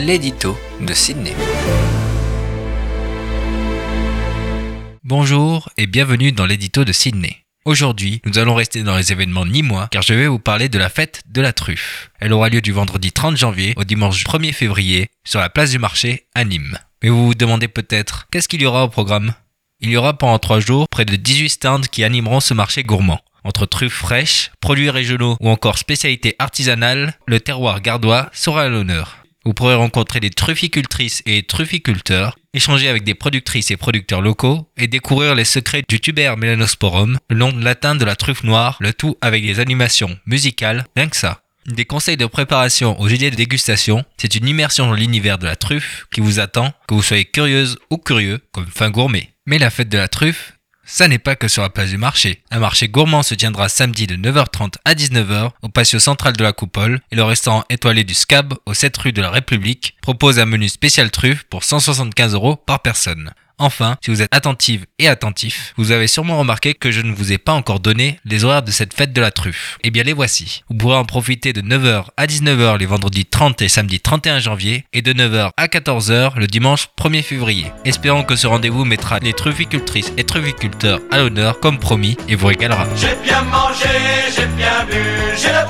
l'édito de Sydney. Bonjour et bienvenue dans l'édito de Sydney. Aujourd'hui, nous allons rester dans les événements nîmois car je vais vous parler de la fête de la truffe. Elle aura lieu du vendredi 30 janvier au dimanche 1er février sur la place du marché à Nîmes. Mais vous vous demandez peut-être, qu'est-ce qu'il y aura au programme ? Il y aura pendant 3 jours près de 18 stands qui animeront ce marché gourmand. Entre truffes fraîches, produits régionaux ou encore spécialités artisanales, le terroir gardois sera à l'honneur. Vous pourrez rencontrer des trufficultrices et trufficulteurs, échanger avec des productrices et producteurs locaux et découvrir les secrets du tuber Melanosporum, le nom latin de la truffe noire, le tout avec des animations musicales, rien que ça. Des conseils de préparation aux idées de dégustation, c'est une immersion dans l'univers de la truffe qui vous attend, que vous soyez curieuse ou curieux, comme fin gourmet. Mais la fête de la truffe, ça n'est pas que sur la place du marché. Un marché gourmand se tiendra samedi de 9h30 à 19h au patio central de la Coupole et le restaurant étoilé du Scab au 7 rue de la République propose un menu spécial truffe pour 175 € par personne. Enfin, si vous êtes attentive et attentif, vous avez sûrement remarqué que je ne vous ai pas encore donné les horaires de cette fête de la truffe. Eh bien les voici. Vous pourrez en profiter de 9h à 19h les vendredis 30 et samedi 31 janvier et de 9h à 14h le dimanche 1er février. Espérons que ce rendez-vous mettra les trufficultrices et trufficulteurs à l'honneur comme promis et vous régalera. J'ai bien mangé, j'ai bien bu, j'ai la